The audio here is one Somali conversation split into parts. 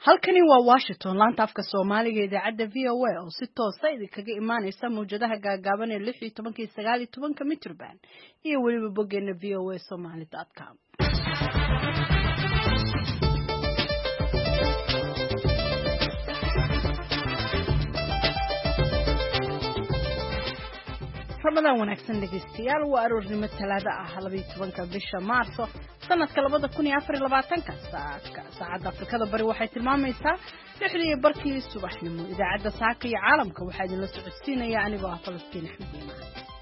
halkani waa Washington laanta afka Soomaaliga idaacada VOA oo si toos ah idinkaga imaanaysa mowjadaha gaagaaban ee 16 iyo 19 mitrban iyo waliba boggeena voasomali.com. Ramadan wanaagsan dhegeystayaal waa aroornimo talaado ah 12 bisha Maarso sanadka 2024 saacada Afrikada bari waxay tilmaamaysaa 6:00 subaxnimo idaacada saaka iyo caalamka waxaa idin la socodsiinaya anigoo ah Falastiin Axmed Iimaan.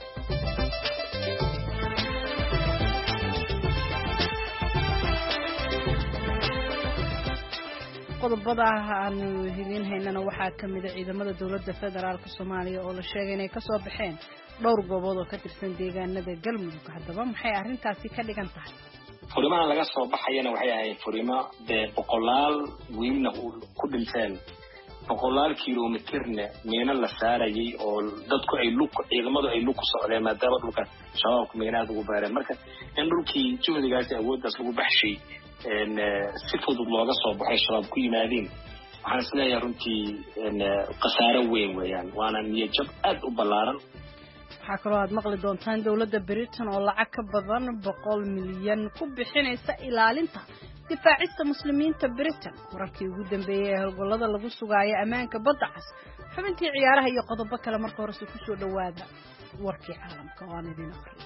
qodobada aanu idin haynana waxaa kamid ah ciidamada dawladda federaalka Soomaaliya oo la sheegay inay ka soo baxeen dhowr goobood oo ka tirsan deegaanada Galmudug. haddaba maxay arrintaasi ka dhigan tahay? furimaha laga soo baxayana waxay ahayd furimo boqolaal wiilna ku dhinteen, boqolaal kiiloomitirna meena la saarayay oo dadku ay ciidamadu ay ku socdeen maadaama dhulka shabaabku meenaad ugu baareen. marka in dhulkii juhdigaasi awooddaas lagu baxshay si fudud looga soo baxay shabaab ku yimaadeen, waxaan isleeyahay runtii khasaare weyn weeyaan, waana niyad-jab aad u ballaaran. waxaa kaloo aad maqli doontaan dawladda Britain oo lacag ka badan 100 milyan ku bixinaysa ilaalinta difaacista muslimiinta Britain. wararkii ugu dambeeyay ee howlgallada lagu sugaayo ammaanka badda cas, xubintii ciyaaraha iyo qodobo kale marka hore ku soo dhawaada warkii caalamka oo aan idin aqriyo.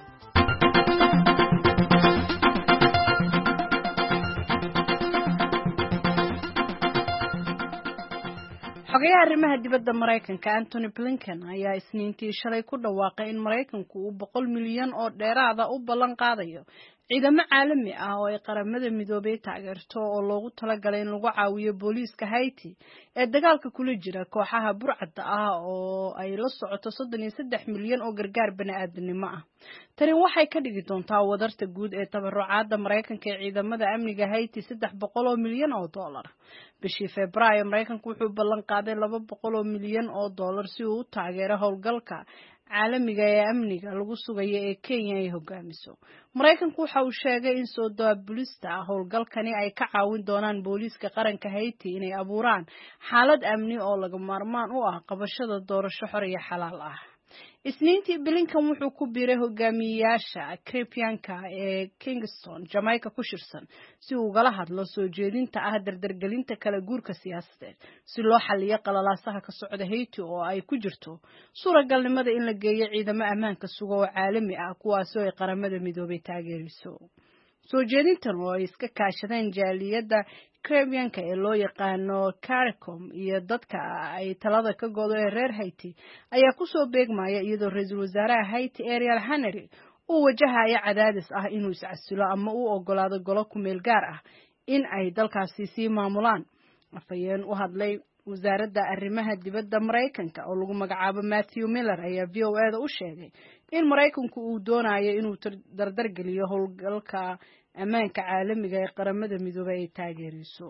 xogayaha arrimaha dibadda Mareykanka Antony Blinken ayaa Isniintii shalay ku dhawaaqay in Mareykanku uu 100 milyan oo dheeraad ah u ballan qaadayo ciidamo caalami ah oo ay qaramada midoobay taageerto oo loogu talagalay in lagu caawiyo booliiska Haiti ee dagaalka kula jira kooxaha burcadda ah oo ay la socoto 33 milyan oo gargaar bani'aadanimo ah. tani waxay ka dhigi doontaa wadarta guud ee tabarucaadda Mareykanka ee ciidamada amniga Haiti 300 milyan oo dollar. bishii Febraayo Mareykanku wuxuu ballan qaaday 200 milyan oo dollar si uu u taageero howlgalka caalamiga ee amniga lagu sugayo ee Kenya ay hogaamiso. Mareykanku waxa uu sheegay in soo daabulista howlgalkani ay ka caawin doonaan booliiska qaranka Haiti inay abuuraan xaalad amni oo laga maarmaan u ah qabashada doorasho xor iyo xalaal ah. Isniintii Blinken wuxuu ku biiray hogaamiyayaasha Caribbean-ka ee Kingston, Jamaica ku shirsan si uu ugala hadlo soo jeedinta ah dardargelinta kala guurka siyaasadeed si loo xalliyo qalalaasaha ka socda Haiti oo ay ku jirto suuragalnimada in la geeyo ciidamo ammaanka suga oo caalami ah kuwaasoo ay qaramada midoobay taageeriso. soo jeedintan oo ay iska kaashadeen jaaliyadda Caribbean-ka ee loo yaqaano CARICOM iyo dadka ay talada ka go'do ee reer Haiti ayaa ku soo beegmaya iyadoo ra'iisul wasaaraha Haiti Ariel Henry uu wajahayo cadaadis ah inuu iscasilo ama uu ogolaado golo ku meel gaar ah in ay dalkaasi sii maamulaan. afhayeen u hadlay wasaaradda arrimaha dibadda Mareykanka oo lagu magacaabo Matthew Miller ayaa VOA-da u sheegay in Mareykanku uu doonayo inuu dardargeliyo howlgalka ammaanka caalamiga ee qaramada midoobay ay taageeriso.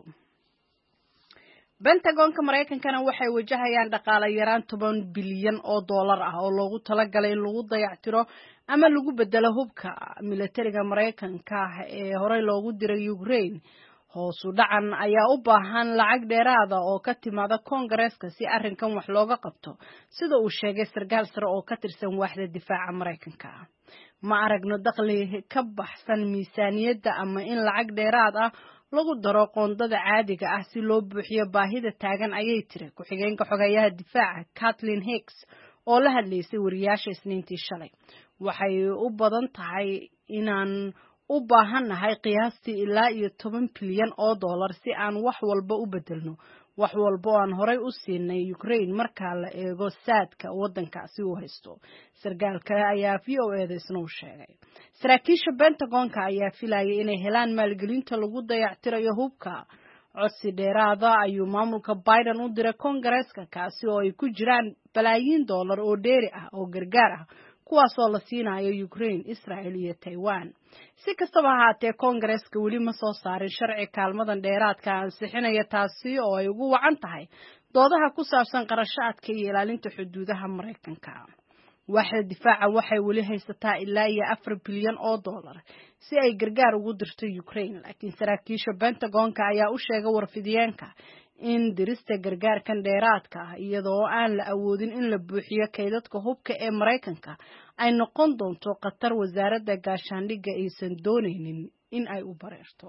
Pentagon-ka Mareykankana waxay wajahayaan dhaqaale yaraan 10 bilyan oo dollar ah oo loogu talagalay in lagu dayactiro ama lagu bedelo hubka militariga Mareykanka ee horey loogu diray Ukraine. hoos u dhacan ayaa u baahan lacag dheeraad ah oo ka timaada Koongareeska si arrinkan wax looga qabto, sida uu sheegay sarkaal sare oo ka tirsan waaxda difaaca Mareykanka. ma aragno dakhli ka baxsan miisaaniyadda ama in lacag dheeraad ah lagu daro qoondada caadiga ah si loo buuxiyo baahida taagan, ayay tiri ku-xigeenka xogayaha difaaca Kathleen Hicks oo la hadlaysay wariyaasha Isniintii shalay. waxay u badan tahay inaan u baahanahay qiyaastii ilaa 10 bilyan oo dollar si aan wax walba u bedelno wax walba oo aan horey u siinay Ukraine marka la eego saadka waddankaasi uu haysto. sarkaalka ayaa VOA-da isna u sheegay. saraakiisha Pentagon-ka ayaa filayay inay helaan maalgelinta lagu dayactirayo hubka. codsi dheeraada ayuu maamulka Biden u diray Koongareeska kaasi oo ay ku jiraan balaayiin dollar oo dheeri ah oo gargaar ah kuwaasoo la siinayo Ukraine, Israel iyo Taiwan. si kastaba ha ahaatee Koongareeska weli ma soo saarin sharci kaalmadan dheeraadka ansixinaya, taasi oo ay ugu wacan tahay doodaha ku saabsan qarashaadka iyo ilaalinta xuduudaha Mareykanka. waaxda difaaca waxay weli haysataa ilaa 4 bilyan oo dollar si ay gargaar ugu dirto Ukraine, laakiin saraakiisha Pentagon-ka ayaa u sheegay warfidiyeenka in dirista gargaarkan dheeraadka ah iyadoo aan la awoodin in la buuxiyo kaydadka hubka ee Mareykanka ay noqon doonto qatar wasaaradda gaashaandhigga aysan doonaynin in ay u bareerto.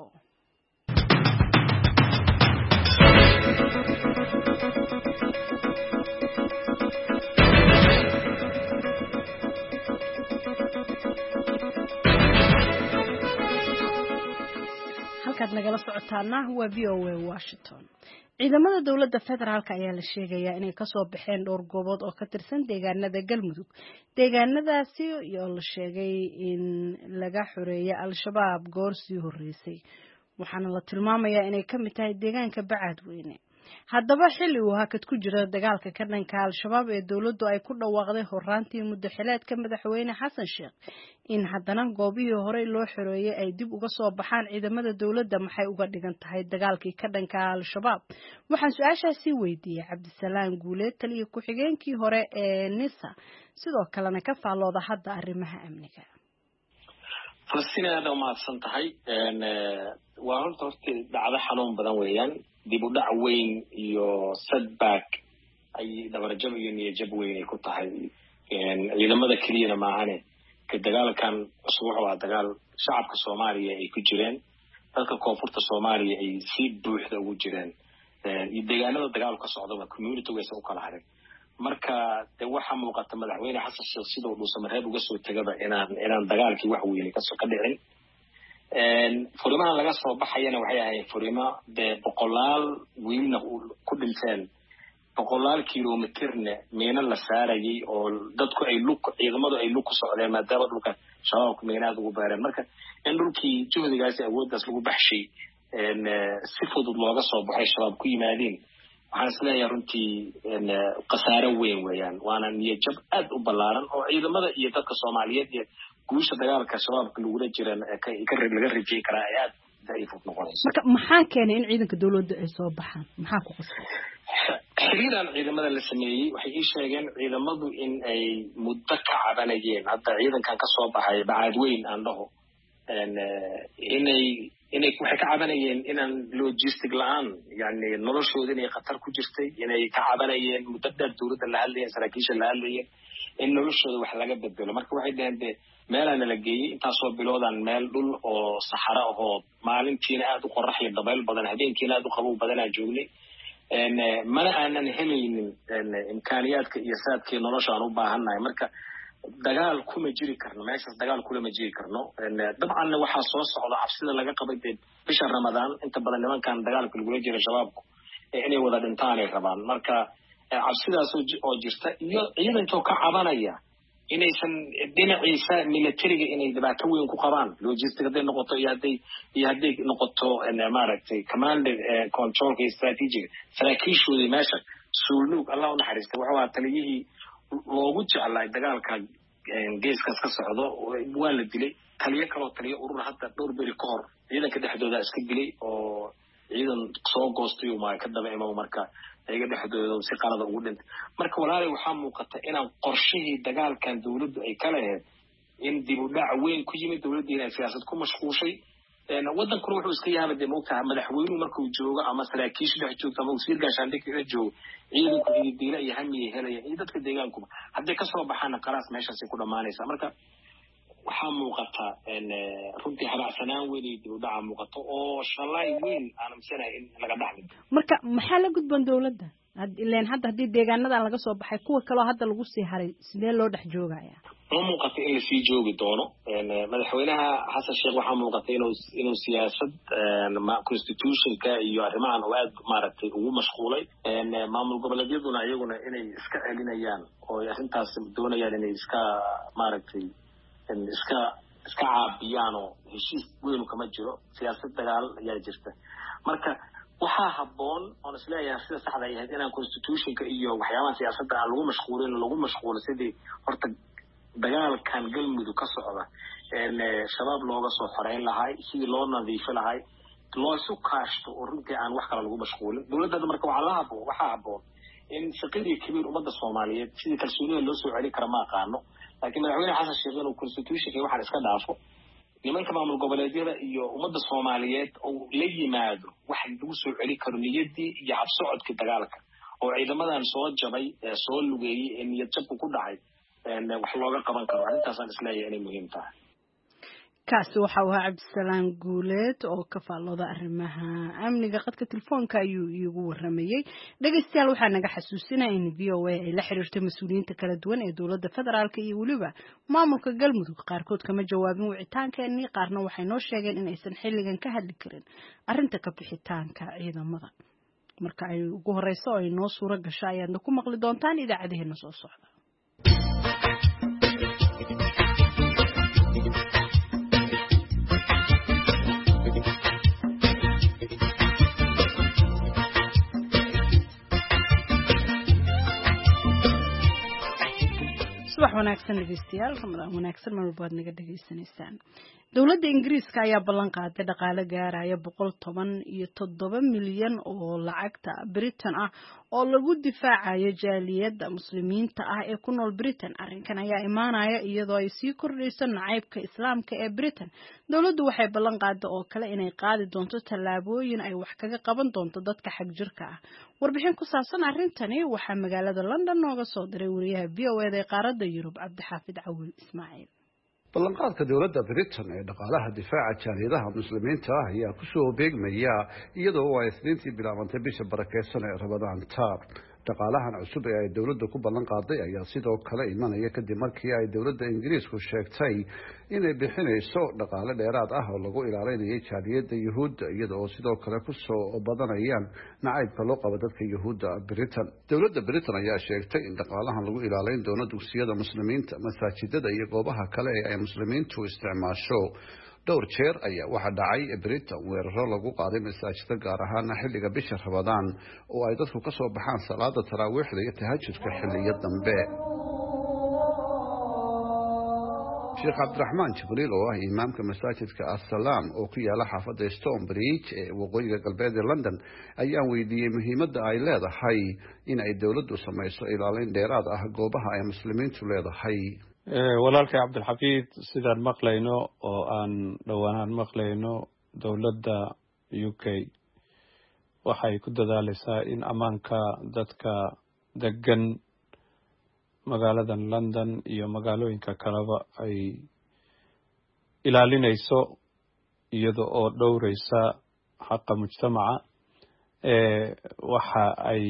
halkaad nagala socotaana waa VOA Washington. ciidamada dawladda federaalka ayaa la sheegayaa inay kasoo baxeen dhowr goobood oo ka tirsan deegaanada Galmudug. deegaanadaasi oo la sheegay in laga xoreeyay al-shabaab goor sii horeysay, waxaana la tilmaamayaa inay ka mid tahay deegaanka Bacadweyne. haddaba xilli uu hakad ku jira dagaalka ka dhanka al-shabaab ee dawladdu ay ku dhawaaqday horaantii muddo xileedka madaxweyne Xasan Sheekh in haddana goobihii hore loo xoreeyay ay dib uga soo baxaan ciidamada dawladda, maxay uga dhigan tahay dagaalkii ka dhanka al-shabaab? waxaan su-aashaasi weydiiyey Cabdisalaam Guuleed, taliye ku-xigeenkii hore ee NISA, sidoo kalena ka faallooda hadda arrimaha amniga. Falastiin aad u mahadsan tahay. waa horta dhacdo xanuun badan weeyaan. dib u dhac weyn iyo setback ay dabarjab iyo niyajab weyn ay ku tahay ciidamada keliyana maahane ka dagaalkan cusub waa dagaal shacabka Soomaaliya ay ku jireen, dadka koonfurta Soomaaliya ay si buuxda ugu jireen, iyo deegaanada dagaalku ka socdaba community way soo kala hareen. marka waxa muuqata madaxweyne Xasan Sheekh sidoo uu Soomaaliyeed uga soo tagaba inaan dagaalkii wax weyn ka soo ka dhicin. furimaha laga soo baxayana waxay ahayd furimo boqolaal wiilna ku dhinteen, boqolaal kiiloomitirna meena la saarayay oo dadku ay ciidamadu ay ku socdeen maadaama dhulka shabaabku meenaad ugu baareen. marka in dhulkii juhdigaasi awooddaas lagu baxshay si fudud looga soo baxay shabaab ku yimaadeen, waxaan isleeyahay runtii khasaare weyn weeyaan, waana niyajab aad u ballaaran oo ciidamada iyo dadka Soomaaliyeed iyo guusha dagaalka shabaabka lagula jiraan laga rajay karaa ay aad daciif u noqonayso. marka maxaa keenay in ciidanka dawladda ay soo baxaan? maxaa ku qasbay? xiriiraan ciidamada la sameeyey waxay ii sheegeen ciidamadu in ay muddo ka cabanayeen, hadda ciidankan ka soo baxay Bacadweyne aan dhaho, inay waxay ka cabanayeen inaan logistic la'aan, yani noloshooda inay khatar ku jirtay, inay ka cabanayeen muddo dheer dawladda la hadlayeen, saraakiisha la hadlayeen in noloshooda wax laga bedelo. marka waxay dhaheen meelaana la geeyey intaasoo bilowdan meel dhul oo saxaro ahoo maalintiina aad u qorax iyo dabayl badan, habeenkiina aad u qabow badanaa joognay, mana aanan helaynin imkaaniyaadka iyo saadkii nolosha aan u baahannahay. marka dagaal kuma jiri karno meeshaas, dagaal kulama jiri karno. dabcanna waxaa soo socda cabsida laga qabay bisha Ramadaan, inta badan nimankan dagaalka lagula jira shabaabku inay wada dhintaan ay rabaan. marka cabsidaas oo jirta iyo ciidankoo ka cabanaya inaysan dhinaciisa militariga inay dhibaato weyn ku qabaan, logistic hadday noqoto iyo hadday noqoto maaragtay command controlka iyo strategic saraakiishoodii meesha suulnuug Allah u naxariistay wuxuu ahaa taliyihii loogu jeclaa dagaalka geeskaas ka socdo, waa la dilay. taliye kaloo taliye urur hadda dhowr beri ka hor ciidanka dhexdooda iska dilay oo ciidan soo goostay oo ka daba imaw, marka ayaga dhexdooda si qalada ugu dhintay. marka walaalay waxaa muuqata inaan qorshihii dagaalkan dawladdu ay ka lahayd in dib u dhac weyn ku yimid, dawladda inay siyaasad ku mashquushay. wadankuna wuxuu iska yaabay moogtahay madaxweynuhu markuu joogo ama saraakiisha dhex joogto ama wasiir gaashaandhigga joogo, ciidanku diila iyo hamiye helaya iyo dadka deegaankuba hadday ka soo baxaana qaraas meeshaasay ku dhammaanaysaa. marka waxaa muuqata runtii habacsanaan weyn iyo dib u dhaca muuqato oo shalay weyn aan amisanahay in laga dhaxlo. marka maxaa la gudban dawladda ileen hadda haddii deegaanadan laga soo baxay kuwa kaloo hadda lagu sii haray sidee loo dhex joogaya? ma muuqata in lasii joogi doono. madaxweynaha Xasan Sheekh waxaa muuqata inuu siyaasad constitutionka iyo arrimahan oo aad maaragtay ugu mashquulay. maamul goboleedyaduna iyaguna inay iska celinayaan oo arrintaas doonayaan inay iska maaragtay iska caabiyaan oo heshiis weyn kama jiro, siyaasad dagaal ayaa jirta. marka waxaa habboon oon isleeyahay sida saxda ay ahayd inaan constitutionka iyo waxyaabaha siyaasadda aan lagu mashquulin sidii horta dagaalkan Galmudug ka socda shabaab looga soo xoreyn lahay, sidii loo nadiifin lahay, loo isu kaashto oo runtii aan wax kale lagu mashquulin. dawladda marka waxaa habboon in shaqadii kabiir ummadda Soomaaliyeed sidii kalsoonida loo soo celin kara ma aqaano, laakiin madaxweyne Xasan Sheekh inuu constitutionka waxaan iska dhaafo, nimanka maamul goboleedyada iyo ummadda Soomaaliyeed oo la yimaado wax lagu soo celi karo niyadii iyo habsocodka dagaalka oo ciidamadan soo jabay soo lugeeyay in niyad jab ku dhacay wax looga qaban karo arrintaas aan isleeyahay inay muhiim tahay kaasi waxa uu Cabdisalaam Guuleed oo ka faallooda arrimaha amniga qadka telefoonka ayuu iigu waramayay dhageystayaal waxaa naga xasuusinaya in VOA ay la xiriirtay mas'uuliyiinta kala duwan ee dowladda federaalka iyo waliba maamulka Galmudug qaarkood kama jawaabin wicitaankeenii qaarna waxay noo sheegeen in aysan xilligan ka hadli karin arrinta ka bixitaanka ciidamada marka ay ugu horeyso ay noo suura gasho ayaadna ku maqli doontaan idaacadaheena soo socda subax wanaagsan dhageystayaal Ramadaan wanaagsan mar walba naga dhageysanaysaan dawladda Ingiriiska ayaa ballan qaaday dhaqaale gaaraya 117 milyan oo lacagta Britain ah oo lagu difaacayo jaaliyadda muslimiinta ah ee ku nool Britain arrinkan ayaa imaanaya iyadoo ay sii kordhayso nacaybka islaamka ee Britain dawladdu waxay ballan qaaday oo kale inay qaadi doonto tallaabooyin ay wax kaga qaban doonto dadka xag jirka ah warbixin ku saabsan arrintani waxaa magaalada London nooga soo diray wariyaha VOA ee qaaradda Yurub Cabdixaafid Cawil Ismaaciil ballanqaadka dawladda Britain ee dhaqaalaha difaaca jaaliyadaha muslimiinta ah ayaa ku soo beegmaya iyadoo ay isniintii bilaabantay bisha barakeysan ee Ramadaanta dhaqaalahan cusub ee ay dawladdu ku ballan qaaday ayaa sidoo kale imanaya kadib markii ay dawladda Ingiriisku sheegtay inay bixinayso dhaqaale dheeraad ah oo lagu ilaalinayo jaaliyadda Yuhuudda iyadoo sidoo kale ku soo badanayaan nacaybka loo qabo dadka Yuhuudda Britain dawladda Britain ayaa sheegtay in dhaqaalahan lagu ilaalin doono dugsiyada muslimiinta masaajidada iyo goobaha kale ee ay muslimiintu isticmaasho dhowr jeer ayaa waxa dhacay Britain weeraro lagu qaaday masaajidda gaar ahaan xilliga bisha Ramadaan oo ay dadku ka soo baxaan salaada taraawiixda iyo tahajjudka xilliyada dambe Sheikh Abdurrahman Jibril oo ah imaamka masaajidka As-Salaam oo ku yaala xaafadda Stonebridge ee waqooyiga galbeed ee London ayaa weydiiyay muhiimadda ay leedahay in ay dawladdu samayso ilaalin dheeraad ah goobaha ay muslimiintu leedahay walaalkay Cabdilxafiid sidaan maqlayno oo aan dhawaanaan maqlayno dawladda UK waxay ku dadaalaysaa in amaanka dadka degan magaalada London iyo magaalooyinka kaleba ay ilaalinayso iyadoo oo dhowraysa xaqa mujtamaca waxa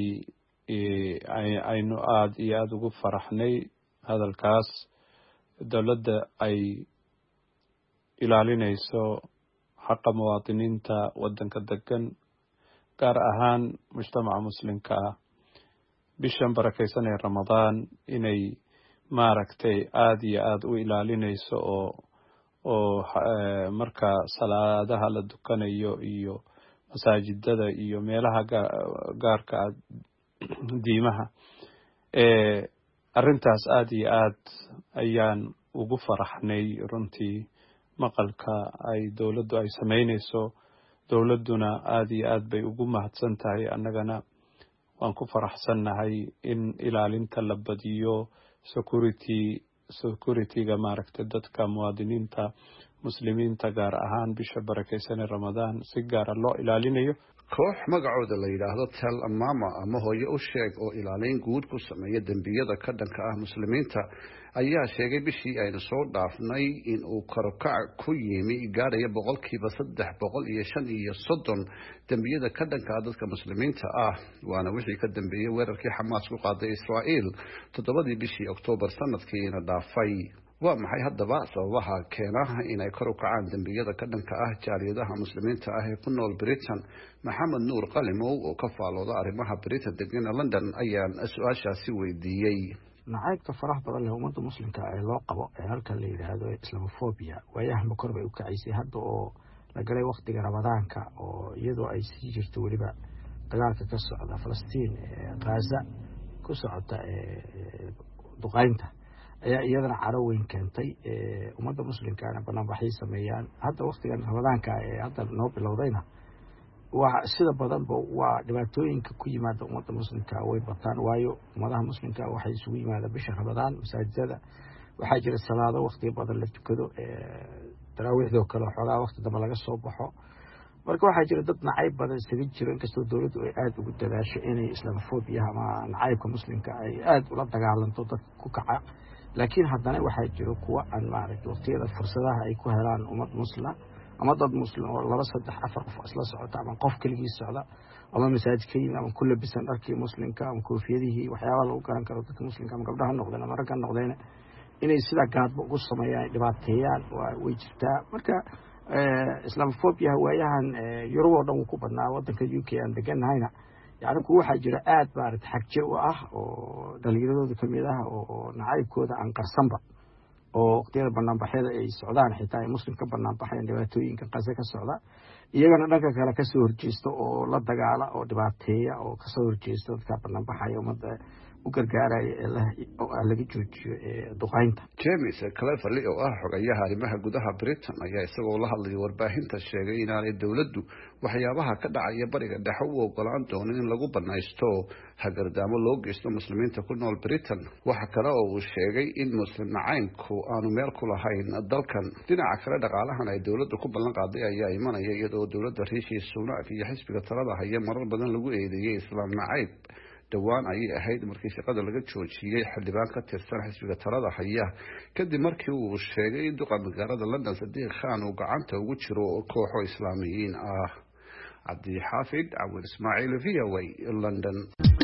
aynu aad iyo aad ugu faraxnay hadalkaas dawladda ay ilaalinayso xaqa muwaadiniinta wadanka degan gaar ahaan mujtamaca muslimka ah bishan barakeysan ee Ramadaan inay maaragtay aad iyo aad u ilaalinayso oo marka salaadaha la dukanayo iyo masaajidada iyo meelaha gaarka diimaha arrintaas aad iyo aad ayaan ugu faraxnay runtii maqalka ay dawladdu ay sameynayso dawladduna aad iyo aad bay ugu mahadsan tahay annagana waan ku faraxsannahay in ilaalinta la badiyo security-ga maaragtay dadka muwaadiniinta muslimiinta gaar ahaan bisha barakeysan ee Ramadaan si gaar ah loo ilaalinayo koox magacooda la yiraahdo Tel Mama ama hooyo u sheeg oo ilaalin guud ku sameeya dambiyada ka dhanka ah muslimiinta ayaa sheegay bishii aynu soo dhaafnay in uu karokac ku yimi gaaraya 335 dambiyada ka dhanka ah dadka muslimiinta ah waana wixii ka dambeeyay weerarkii Xamaas ku qaaday Israa'iil 7 bishii Oktoobar sanadkiina dhaafay waa maxay haddaba sababaha keena inay kor u kacaan dambiyada ka dhanka ah jaaliyadaha muslimiinta ah ee ku nool Britain Maxamed Nuur Qalimow oo ka faallooda arrimaha Britain degan London ayaan su'aashaasi weydiiyay nacaybka faraha badan leh ummadda muslimka ee loo qabo ee halka la yiraahdo Islamophobia wayaha kor bay u kacaysay hadda oo la galay waqtiga Ramadaanka oo iyadoo ay sii jirto waliba dagaalka ka socda Falastiin Gaza ku socota duqaynta ayaa iyadana caro weyn keentay ummadda muslimkaana bannaanbaxay sameeyaan hadda waqtigan Ramadaanka ee hadda noo bilowdayna waa sida badan waa dhibaatooyinka ku yimaada ummadda muslimka way bataan waayo ummadaha muslimka waxay isugu yimaadaan bisha Ramadaan masaajidada waxaa jira salaado waqti badan la tukado daraawiixdoo kale xoogaa waqti dambe laga soo baxo marka waxaa jira dad nacayb badan isaga jiro inkastoo dowladdu ay aada ugu dadaasho inay islaamofoobiyaha ama nacaybka muslimka ay aada ula dagaalanto dadka ku kaca laakiin haddana waxaa jiro kuwa aan maaragtay waqtiyada fursadaha ay ku helaan ummad muslima ama dad muslim oo 2 3 4 qof isla socota ama qof kaligiis socda ama masaajid ka yimid ama ku labisan dharkii muslimka ama koofiyadihii waxyaabaha lagu garan karo dadka muslimka ama gabdhaha noqdeen ama ragga noqdeen inay sida gaadba ugu sameeyaan dhibaateeyaan way jirtaa marka islaamofobia waayahan Yurub oo dhan ku badnaa wadanka UK aan deganahayna yani kuwa waxaa jira aad maaragtay xagjir u ah oo dhalinyarada kamid ah oo nacaybkooda aan qarsanba oo waqtiyada banaanbaxyada ay socdaan xitaa ay muslim ka banaanbaxayaan dhibaatooyinka qase ka socda iyagana dhanka kale ka soo horjeesto oo la dagaala oo dhibaateeya oo ka soo horjeesto dadka banaanbaxaya ummadda u gargaaraya oo laga joojiyo duqaynta. James Cleverly oo ah xogayaha arrimaha gudaha Britain ayaa isagoo la hadlay warbaahinta sheegay in aanay dawladdu waxyaabaha ka dhacaya bariga dhexe u ogolaan doonin in lagu banaysto hagardaamo loo geysto muslimiinta ku nool Britain. Waxa kale oo uu sheegay in muslim nacaybku aanu meel ku lahayn dalkan. Dhinaca kale dhaqaalahan ay dawladdu ku ballan qaaday ayaa imanaya iyadoo dawladda Rishi Sunak iyo xisbiga talada haya marar badan lagu eedeeyay islaam nacayb. dhawaan ayay ahayd markii shaqada laga joojiyay xildhibaan ka tirsan xisbiga talada haya kadib markii uu sheegay in duqa magaalada London Sadiq Khan uu gacanta ugu jiro kooxo islaamiyiin ah. Cabdi Xaafid Awil Ismaaciil VOA London.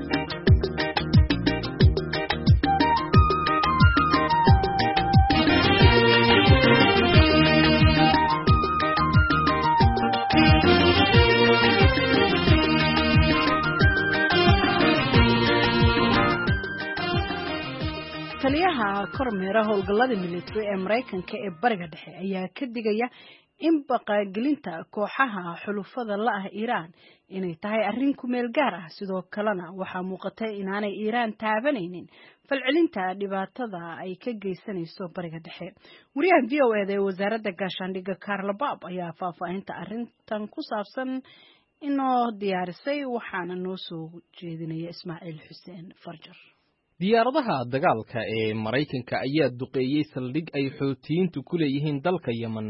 taliyaha kormeera howlgallada military ee Mareykanka ee bariga dhexe ayaa ka digaya in baqagelinta kooxaha xulufada la ah Iran inay tahay arrin ku meel gaar ah sidoo kalena waxa muuqata inaanay Iran taabanaynin falcelinta dhibaatada ay ka geysanayso bariga dhexe. Wariyaha VOA ee wasaaradda gaashaandhigga Karla Baab ayaa faahfaahinta arrintan ku saabsan inoo diyaarisay waxaana noo soo jeedinaya Ismaaciil Xuseen Farjar. diyaaradaha dagaalka ee Mareykanka ayaa duqeeyay saldhig ay Xuutiyiintu ku leeyihiin dalka Yemen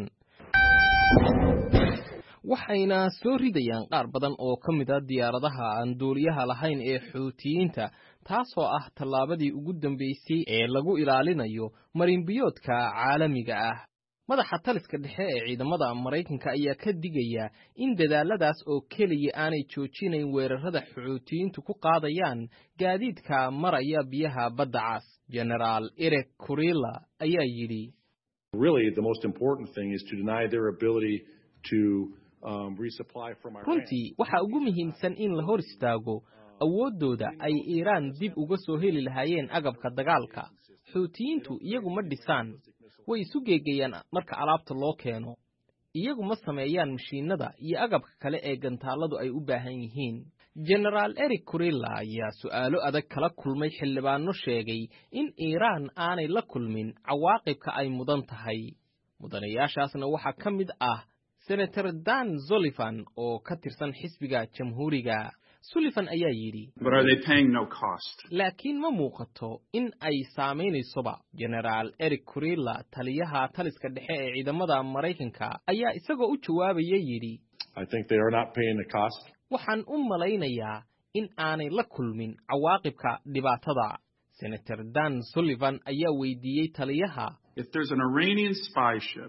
waxayna soo ridayaan qaar badan oo ka mid ah diyaaradaha aan duuliyaha lahayn ee Xuutiyiinta taasoo ah tallaabadii ugu dambeysay ee lagu ilaalinayo marinbiyoodka caalamiga ah. madaxa taliska dhexe ee ciidamada Mareykanka ayaa ka digaya in dadaaladaas oo kaliya aanay joojinayn weerarada Xuutiyiintu ku qaadayaan gaadiidka maraya biyaha badda cas. General Eric Kurilla ayaa yidhi Really the most important thing is to deny their ability to resupply from Iran. runtii waxa ugu muhiimsan in la hor istaago awoodooda ay Iran dib uga soo heli lahaayeen agabka dagaalka. Xuutiyiintu iyagu ma dhisaan way isu geegayaan marka alaabta loo keeno iyagu ma sameeyaan mashiinada iyo agabka kale ee gantaaladu ay u baahan yihiin. General Eric Kurilla ayaa su'aalo adag kala kulmay xildhibaano sheegay in Iran aanay la kulmin cawaaqibka ay mudan tahay. mudanayaashaasna waxa ka mid ah Senator Dan Sullivan oo ka tirsan xisbiga Jamhuuriga. Sullivan ayaa yidhi But are they paying no cost? laakiin ma muuqato in ay saameynaysoba. General Eric Kurilla taliyaha taliska dhexe ee ciidamada Mareykanka ayaa isagoo u jawaabaya yidhi I think they are not paying the cost. waxaan u malaynayaa in aanay la kulmin cawaaqibka dhibaatada. Senator Dan Sullivan ayaa weydiiyey taliyaha If there's an Iranian spy ship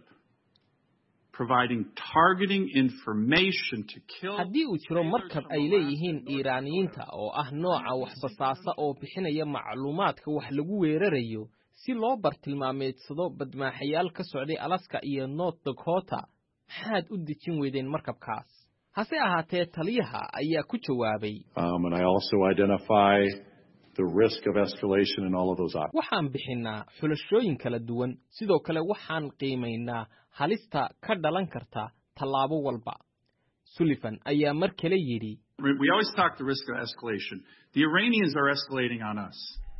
providing targeting information to kill haddii uu jiro markab ay leeyihiin Iiraaniyiinta oo ah nooca waxbasaasa oo bixinaya macluumaadka wax lagu weerarayo si loo bartilmaameedsado badmaaxayaal ka socday Alaska iyo North Dakota maxaad u dejin weydeen markabkaas. hase ahaatee taliyaha ayaa ku jawaabay and I also identify the risk of escalation in all of those options. waxaan bixinaa xulashooyin kala duwan sidoo kale waxaan qiimaynaa halista ka dhalan karta tallaabo walba. Sullivan ayaa mar kale yidhi We always talk the risk of escalation. The Iranians are escalating on us.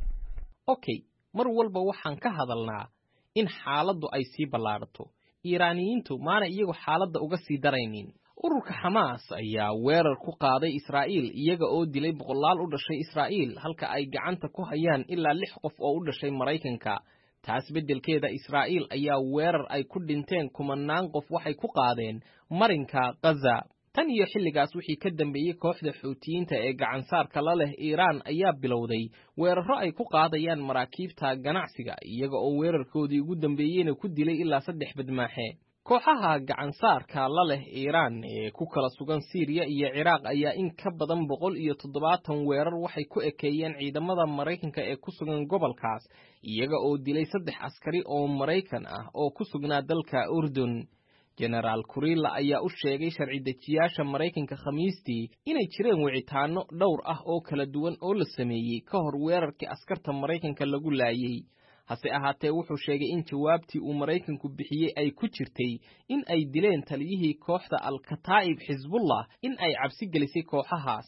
okay mar walba waxaan ka hadalnaa in xaaladdu ay sii ballaadhato. Iiraaniyiintu maana iyagu xaaladda uga sii daraynin. ururka Xamaas ayaa weerar ku qaaday Israa'iil iyaga oo dilay 100 u dhashay Israa'iil halka ay gacanta ku hayaan ilaa 6 qof oo u dhashay Mareykanka. taas beddelkeeda Israa'iil ayaa weerar ay ku dhinteen kumanaan qof waxay ku qaadeen marinka Gaza. tan iyo xilligaas wixii ka dambeeyey kooxda Xuutiyiinta ee gacansaarka la leh Iiraan ayaa bilowday weeraro ay ku qaadayaan maraakiibta ganacsiga iyaga oo weerarkoodii ugu dambeeyeyna ku dilay ilaa 3 badmaaxe. kooxaha gacansaarka la leh Iiraan ee ku kala sugan Syria iyo Ciraaq ayaa in ka badan 170 weerar waxay ku ekeeyeen ciidamada Mareykanka ee ku sugan gobolkaas iyaga oo dilay 3 askari oo Mareykan ah oo ku sugnaa dalka Urdun. General Kurilla ayaa u sheegay sharci dejiyaasha Mareykanka Khamiistii inay jireen wicitaano dhowr ah oo kala duwan oo la sameeyay ka hor weerarkii askarta Mareykanka lagu laayay. hase ahaatee wuxuu sheegay in jawaabtii uu Mareykanku bixiyay ay ku jirtay in ay dileen taliyihii kooxda Al-Kataa'ib Hizbullah in ay cabsi gelisay kooxahaas.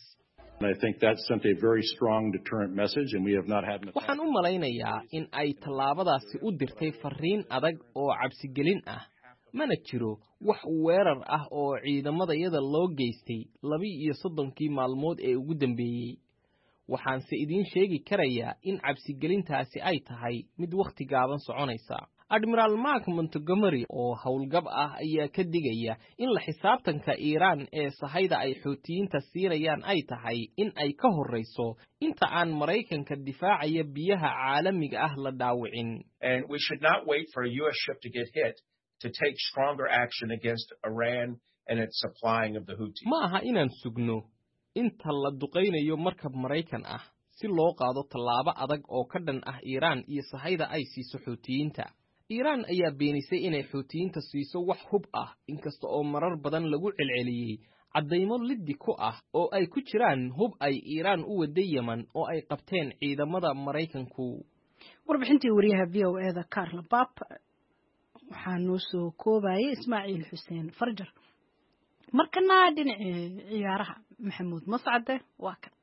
waxaan u malaynayaa in ay tallaabadaasi u dirtay fariin adag oo cabsigelin ah. mana jiro wax weerar ah oo ciidamadayada loo geystay 32 maalmood ee ugu dambeeyay. waxaanse idiin sheegi karayaa in cabsigelintaasi ay tahay mid wakhti gaaban soconaysa. Admiral Mark Montgomery oo howlgab ah ayaa ka digaya in la xisaabtanka Iiraan ee sahayda ay Xuutiyiinta siinayaan ay tahay in ay ka horreyso inta aan Mareykanka difaacaya biyaha caalamiga ah la dhaawicin. And we should not wait for a US ship to get hit to take stronger action against Iran and its supplying of the Houthis. ma aha inaan sugno inta la duqeynayo markab Mareykan ah si loo qaado tallaabo adag oo ka dhan ah Iiraan iyo sahayda ay siiso Xuutiyiinta. Iiraan ayaa beenisay inay Xuutiyiinta siiso wax hub ah inkasta oo marar badan lagu celceliyay cadeymo liddi ku ah oo ay ku jiraan hub ay Iiraan u waday Yemen oo ay qabteen ciidamada Mareykanku. warbixintii wariyaha VOA-da Carla Baab waxaa noo soo koobayay Ismaaciil Xuseen Farjar. markana dhinacii ciyaaraha Maxamuud Mascade waa kan.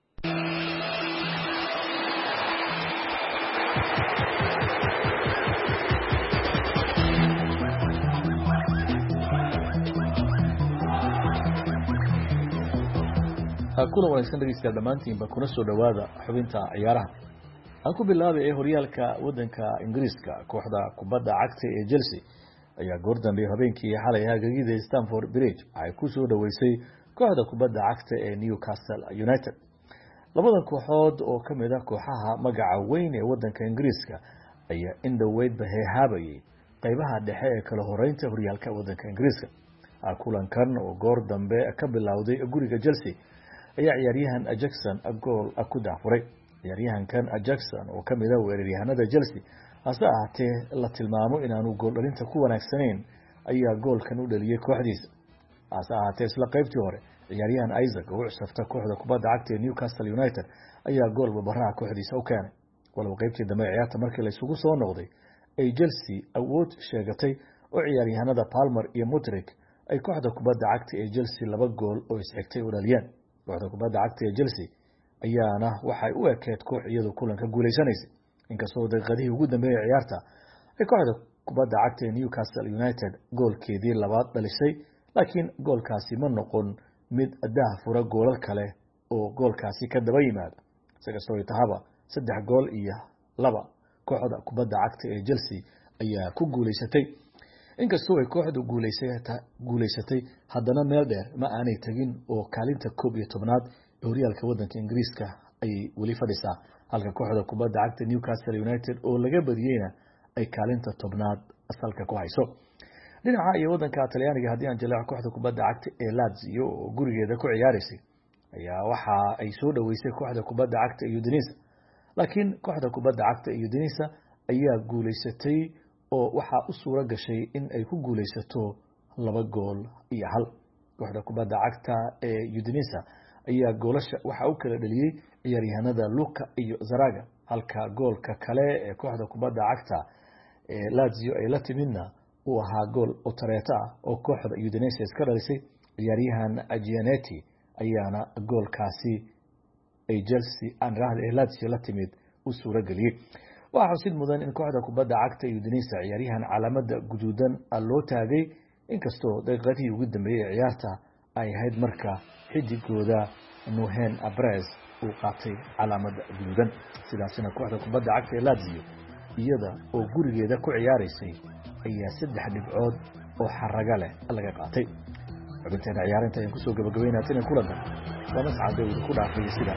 kuna wanaagsan dhegeystayaal dhammaantiinba kuna soo dhawaada xubinta ciyaaraha. aan ku bilaabay horyaalka wadanka Ingiriiska kooxda kubadda cagta ee Chelsea ayaa goor dambe habeenkii xalay hagaagida Stamford Bridge ay ku soo dhaweysay kooxda kubadda cagta ee Newcastle United. labadan kooxood oo kamid ah kooxaha magaca weyn ee wadanka Ingiriiska ayaa in dhaweydba heehaabayay qaybaha dhexe ee kala horeynta horyaalka wadanka Ingiriiska. kulankan oo goor dambe ka bilowday guriga Chelsea ayaa ciyaaryahan Jackson gool ku daafuray. ciyaaryahankan Jackson oo kamid ah weeraryahanada Chelsea hase ahaatee la tilmaamo inaanu gool dhalinta ku wanaagsaneyn ayaa goolkan u dhaliyay kooxdiisa. hase ahaatee isla qaybtii hore ciyaaryahan Isaac oo u safta kooxda kubadda cagta ee Newcastle United ayaa gool babaraha kooxdiisa u keenay. walow qaybtii dambe ciyaarta markii la isugu soo noqday ay Chelsea awood sheegatay oo ciyaaryahanada Palmer iyo Mudryk ay kooxda kubadda cagta ee Chelsea 2 gool oo isxigtay u dhaliyeen. kooxda kubadda cagta ee Chelsea ayaana waxay u ekeed koox iyadoo kulanka guuleysanaysay inkastoo daqiiqadihii ugu dambeeyay ciyaarta ay kooxda kubadda cagta ee Newcastle United goolkeedii labaad dhalisay laakiin goolkaasi ma noqon mid adaha fura goolal kale oo goolkaasi ka daba yimaada. isagoo tahaba 3 gool iyo 2 kooxda kubadda cagta ee Chelsea ayaa ku guuleysatay. inkastoo ay kooxdu guuleysatay haddana meel dheer ma aanay tagin oo kaalinta 11aad ee horyaalka wadanka Ingiriiska ay wali fadhisaa halka kooxda kubadda cagta Newcastle United oo laga badiyayna ay kaalinta 10aad asalka ku hayso. dhinaca iyo wadanka Talyaaniga haddii aan jaleeco kooxda kubadda cagta ee Lazio oo gurigeeda ku ciyaaraysay ayaa waxa ay soo dhaweysay kooxda kubadda cagta ee Udinese. laakiin kooxda kubadda cagta ee Udinese ayaa guuleysatay oo waxa u suura gashay in ay ku guuleysato 2 gool iyo 1. kooxda kubadda cagta ee Udinese ayaa goolasha waxa uu kala dhaliyay ciyaaryahanada Luka iyo Zaraga halka goolka kale ee kooxda kubadda cagta ee Lazio ay la timidna uu ahaa gool Otareta oo kooxda Udinese iska dhalisay. ciyaaryahan Gianetti ayaana goolkaasi ay Chelsea aan raahday ee Lazio la timid u suura galiyay. waxa xusid mudan in kooxda kubadda cagta ee Udinese ciyaaryahan calaamada guduudan loo taagay inkastoo daqiiqadii ugu dambeeyay ciyaarta ay ahayd marka xidigooda Nuhen Abrez uu qaatay calaamada guduudan. sidaasina kooxda kubadda cagta ee Lazio iyada oo gurigeeda ku ciyaaraysay ayaa 3 dhibcood oo xaraga leh laga qaatay xubinteena ciyaarinta ayaan kusoo gabagabeynaa tan kulanka waa mascad oo ku dhaafay sida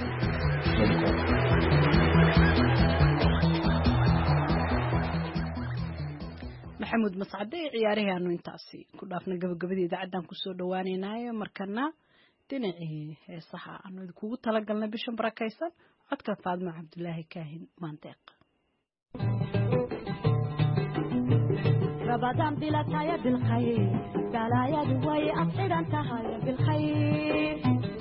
maxamuud mascade ciyaarahaanu intaasi ku dhaafna gabagabadii idaacaddan kusoo dhawaanaynaayo markana dhinacii heesaha aanu idinkugu talagalnay bishan barakaysan codka faadmo cabdulaahi kaahin maandeeq رمضان بلا تايا بالخير بلا يا دوي أطير أنت هاي بالخير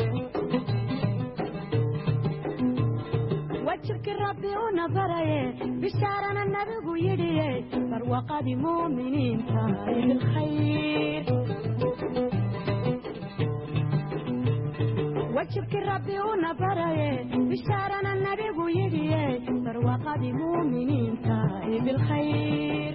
وجهك ربي ونظري بشارنا النبي ويدي فروقة مؤمنين تاي بالخير وجهك ربي ونظري بشارنا النبي ويدي فروقة مؤمنين تاي بالخير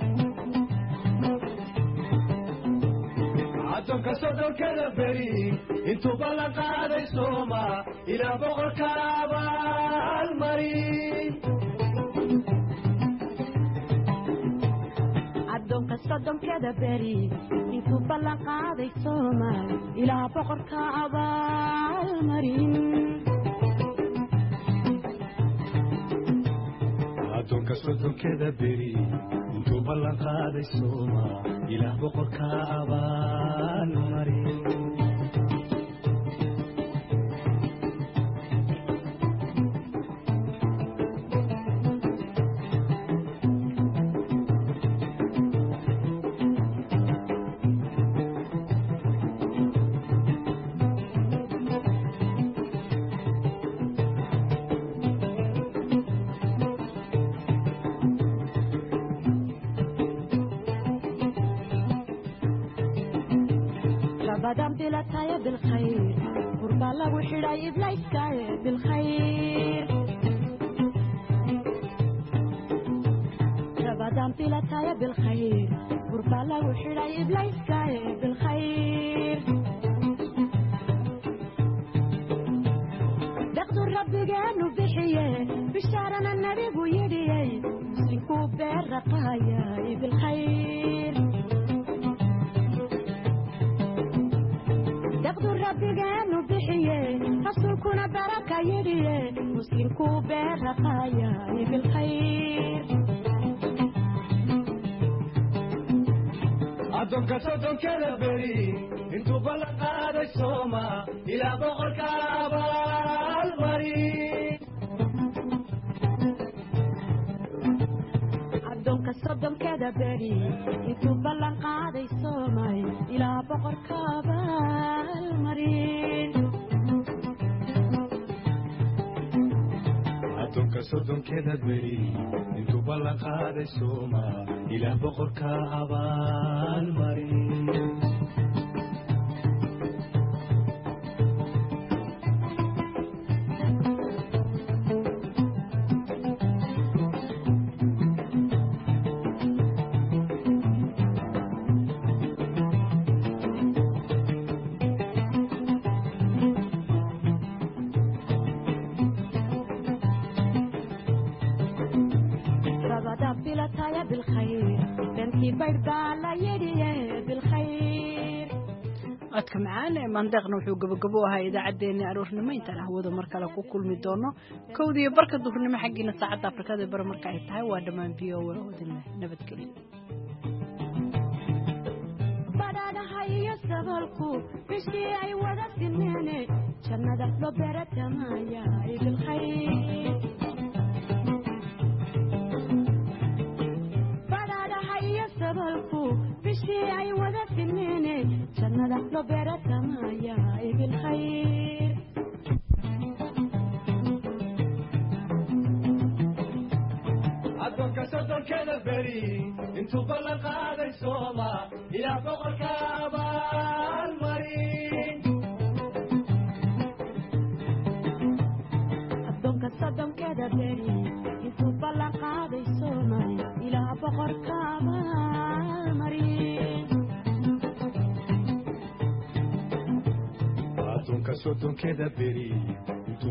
عدوك صدر كذا بريء انتو بلغ علي سوما الى بغر كابا المريض عدوك صدر كذا بريء انتو بلغ علي سوما الى بغر كابا المريض عدوك صدر كذا بريء انتو بلغ علي سوما الى بغر كابا رمضان بلا تايا بالخير قرب الله وحراي بلاي تايا بالخير رمضان بلا تايا بالخير قرب الله وحراي بلاي تايا بالخير دقدر ربي جانو بحيه بشارنا النبي ويدي مسلمكو بالرقايا بالخير ربي جانو بحيه رسولكنا بركة يديه مسلمكو بالرقايا بالخير عدوك صدر كذا بريء انتو بلغ علي سوما الى بغر كابا المريض عدوك صدر كذا بريء انتو بلغ علي سوما الى بغر كابا عدوك صدر كذا بريء انتو بلغ علي سوما الى بغر كابا المريض codka macaan ee maandeeqna wuxuu gabagabo ahaa idaacaddeenii aroornimo intaan hawada mar kale ku kulmi doono 1:00 barka duhurnimo xaggiina saacadda afrikada bar marka ay tahay waa dhammaan VOA wadina nabadgelyo badanaha iyo sabalku bishii ay wada sinene jannada loo beeratamaya bilkhayr badanaha iyo sabalku bishii ay wada sinene jannada loo beeratamaya bilkhayr عدوك صدر كذا بريء انتو بلغ علي سوما الى بغر كابا المريض عدوك صدر كذا بريء انتو بلغ علي سوما الى بغر كابا المريض عدوك صدر كذا بريء